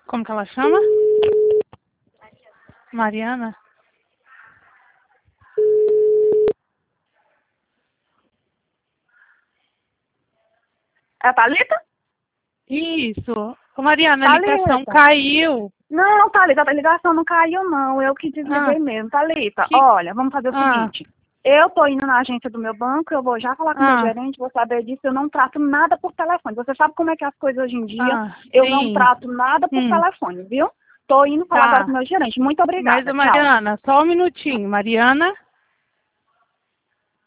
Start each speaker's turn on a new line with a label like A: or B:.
A: Como que ela chama? Mariana?
B: É a Thalita?
A: Isso. Ô, Mariana, a
B: Thalita.
A: ligação caiu.
B: Não, Thalita, a ligação não caiu, não. Eu que desliguei mesmo. Thalita, olha, vamos fazer o seguinte. Eu tô indo na agência do meu banco, eu vou já falar com o meu gerente, vou saber disso, eu não trato nada por telefone. Você sabe como é que é as coisas hoje em dia. Eu não trato nada por telefone, viu? Tô indo falar agora com o meu gerente. Muito obrigada.
A: Mas, Mariana, só um minutinho. Mariana?